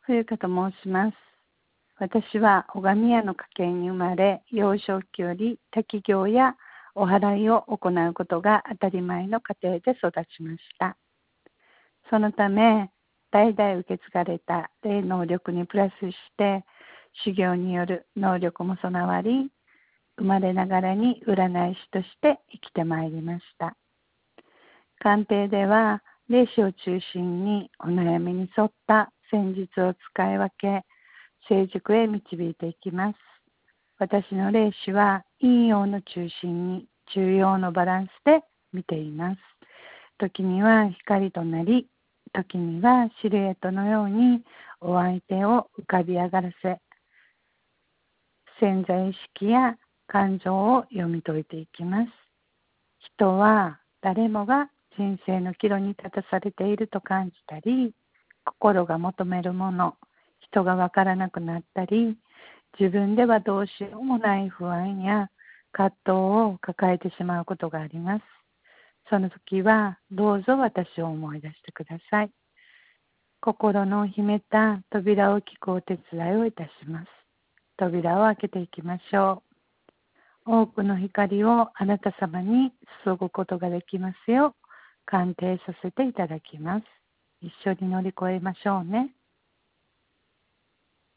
冬香と申します。私は拝み屋の家系に生まれ、幼少期より滝行やお祓いを行うことが当たり前の家庭で育ちました。そのため、代々受け継がれた霊能力にプラスして、修行による能力も備わり、生まれながらに占い師として生きてまいりました。鑑定では、霊視を中心にお悩みに沿った戦術を使い分け、成熟へ導いていきます。私の霊視は陰陽の中心に中庸のバランスで見ています。時には光となり、時にはシルエットのようにお相手を浮かび上がらせ、潜在意識や感情を読み解いていきます。人は誰もが人生の岐路に立たされていると感じたり、心が求めるもの、人がわからなくなったり、自分ではどうしようもない不安や葛藤を抱えてしまうことがあります。その時はどうぞ私を思い出してください。心の秘めた扉を聞くお手伝いをいたします。扉を開けていきましょう。多くの光をあなた様に注ぐことができますよう鑑定させていただきます。一緒に乗り越えましょうね。